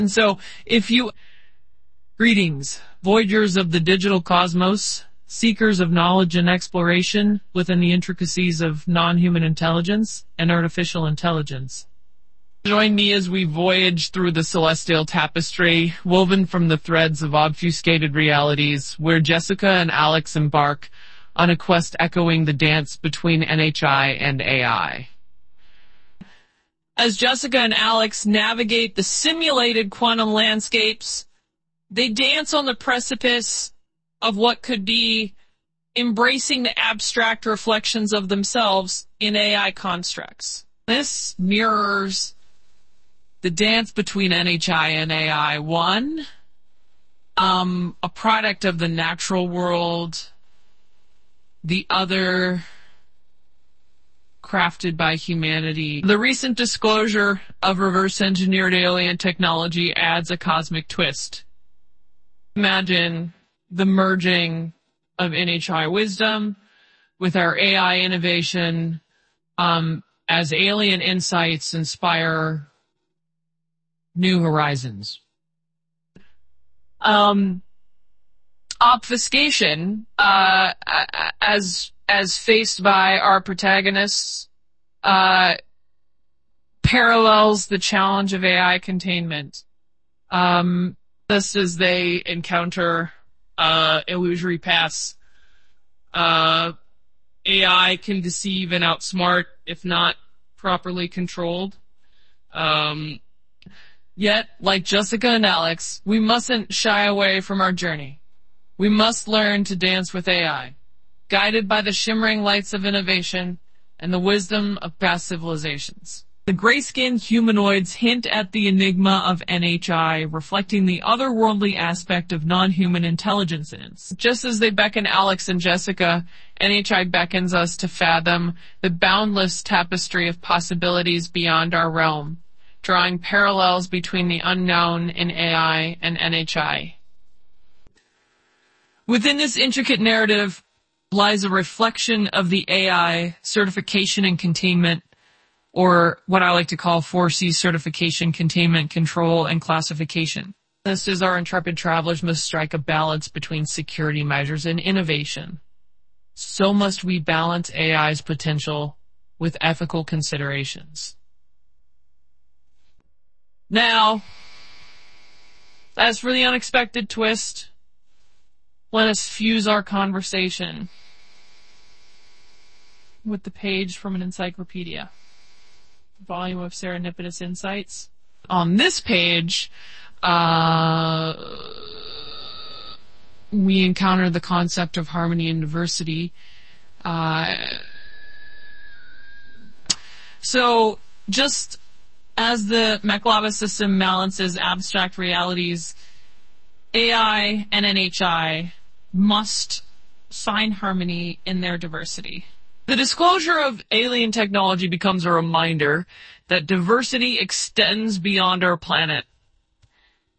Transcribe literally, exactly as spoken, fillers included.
And so, if you... Greetings, voyagers of the digital cosmos, seekers of knowledge and exploration within the intricacies of non-human intelligence and artificial intelligence. Join me as we voyage through the celestial tapestry, woven from the threads of obfuscated realities, where Jessica and Alex embark on a quest echoing the dance between N H I and A I. As Jessica and Alex navigate the simulated quantum landscapes, they dance on the precipice of what could be embracing the abstract reflections of themselves in A I constructs. This mirrors the dance between N H I and A I. One, um, a product of the natural world. The other, crafted by humanity. The recent disclosure of reverse-engineered alien technology adds a cosmic twist. Imagine the merging of N H I wisdom with our A I innovation um, as alien insights inspire new horizons. Um, obfuscation, uh, as as faced by our protagonists, uh, parallels the challenge of A I containment. Um, just as they encounter uh, illusory paths, uh, A I can deceive and outsmart if not properly controlled. Um, yet, like Jessica and Alex, we mustn't shy away from our journey. We must learn to dance with A I, guided by the shimmering lights of innovation and the wisdom of past civilizations. The gray-skinned humanoids hint at the enigma of N H I, reflecting the otherworldly aspect of non-human intelligence. Just as they beckon Alex and Jessica, N H I beckons us to fathom the boundless tapestry of possibilities beyond our realm, drawing parallels between the unknown in A I and N H I. Within this intricate narrative lies a reflection of the A I certification and containment, or what I like to call four C certification, containment, control, and classification. Just as our intrepid travelers must strike a balance between security measures and innovation, so must we balance A I's potential with ethical considerations. Now, as for the unexpected twist, let us fuse our conversation with the page from an encyclopedia. Volume of Serendipitous Insights. On this page, uh, we encounter the concept of harmony and diversity. Uh, so, just as the Maklaba system balances abstract realities, A I and N H I must find harmony in their diversity. The disclosure of alien technology becomes a reminder that diversity extends beyond our planet,